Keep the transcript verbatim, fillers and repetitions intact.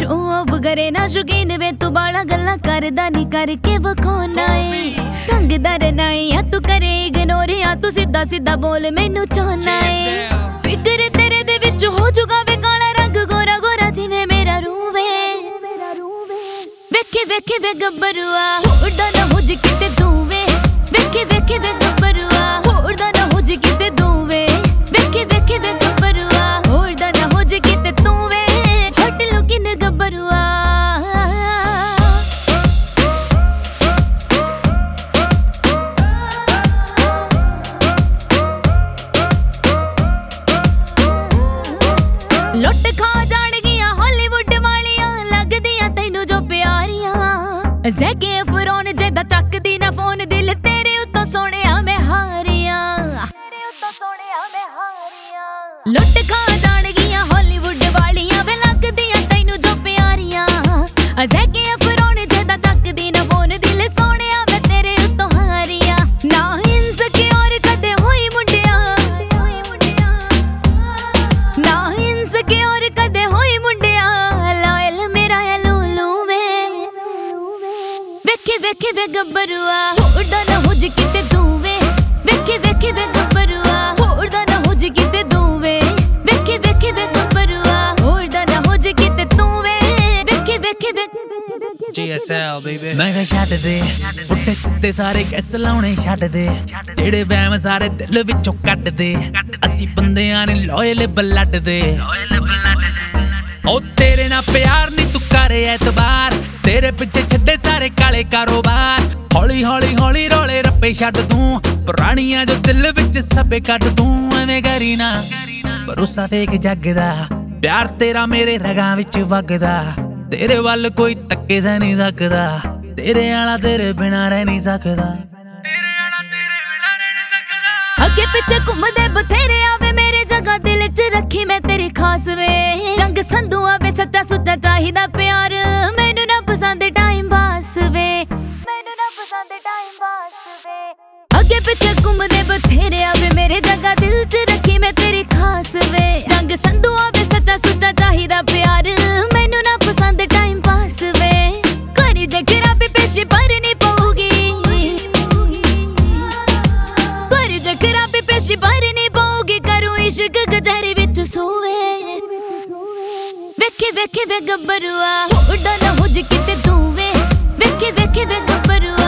show off करे ना शौकीन वे तू बाला गल्ला करदा नी करके वखोना ए संगदा रहना ए या तू करे इग्नोर या तू सीधा सीधा बोल मैनू चाहना ए फिक्र तेरे दे विच हो जुगा वे काला रंग गोरा गोरा जिवें मेरा रूह वे वेखे वेखे वे गब्बरुआ होड़ा ना हो जी किते तू वे वेखे वेखे वे गब्बरुआ होड़ा ना हो जी किते तू वे वेखे वेखे वे गब्बरुआ होड़ा ना हो जी किते तू वे हट लो किने गब्बरुआ लुट खा जान गिया हॉलीवुड वालियां लगदियां तैनू जो प्यारियां ज़ैके अफरोन जेदा चकदी ना फोन दिल तेरे उत्तों सोहणिया मैं हारियां तेरे उत्तों सोहणिया मैं हारियां लुट खा जान गिया हॉलीवुड वालियां वे लगदियां तैनू जो प्यारियां ज़ैके अफरोन जेदा चकदी ना फोन दिल सोहणिया मैं तेरे उत्तों हारियां ना इनसिक्योर कदे होई मुंडिया ना इनसिक्योर कदे होई मुंडिया लायल मेरा है लूलू वे वेखे वेखे वे गब्बरुआ होड़ा ना हो जी किते तू वे वेखे वेखे वे गब्बरुआ होड़ा ना हो जी किते तू वे वेखे वेखे वे गब्बरुआ होड़ा ना हो जी किते तू वे वेखे वेखे वे G S L baby मैं कह छੱਡ दे ਪੁੱਠੇ ਸਿੱਧੇ ਸਾਰੇ ਕਿਸ ਲਾਉਣੇ ਛੱਡ ਦੇ ਜਿਹੜੇ ਵਹਿਮ ਸਾਰੇ ਦਿਲ ਵਿੱਚੋਂ ਕੱਢ ਦੇ ਅਸੀਂ ਬੰਦਿਆਂ ਨੇ ਲੋਇਲ ਬਲੱਡ ਦੇ ਉਹ ਤੇਰੇ ਨਾਲ ਪਿਆਰ ਨਹੀਂ ਤੂੰ ਕਰੇ ਐਤਬਾਰ ਤੇਰੇ ਪਿੱਛੇ ਛੱਡੇ ਸਾਰੇ ਕਾਲੇ ਕਾਰੋਬਾਰ ਹੌਲੀ ਹੌਲੀ ਹੌਲੀ ਰੋਲੇ ਰੱਪੇ ਛੱਡ ਤੂੰ ਪੁਰਾਣੀਆਂ ਜੋ ਦਿਲ ਵਿੱਚ ਸਭੇ ਕੱਢ ਤੂੰ ਐਵੇਂ ਕਰੀ ਨਾ ਭਰੋਸਾ ਫੇਕ ਜੱਗ ਦਾ ਪਿਆਰ ਤੇਰਾ ਮੇਰੇ ਰਗਾਂ ਵਿੱਚ ਵਗਦਾ तेरे वाल कोई तक्के से नहीं सकदा तेरे आला तेरे बिना रह नहीं सकदा तेरे आला तेरे बिना रह नहीं सकदा अगे पीछे घूमदे बथेरे आवे मेरे जगह दिल च रखी मैं तेरी खास वे जंग संधू आवे सच्चा सुच्चा चाहिदा प्यार मैनू ना पसंद टाइम पास वे मैनू ना पसंद टाइम पास वे अगे पीछे घूमदे बथेरे आवे मेरे जगह दिल च रखी मैं तेरी खास वे जंग संधू आवे सच्चा सुच्चा चाहिदा प्यार मैनू ना पसंद टाइम पास वे करी जे खराबी पेशी भरनी पऊगी करी जे खराबी पेशी भरनी पऊगी करूं इश्क गजहरी विच सोवे वेखे वेखे वे गब्बरुआ होड़ा ना हो जी किते तू वे वेखे वेखे वे गब्बरुआ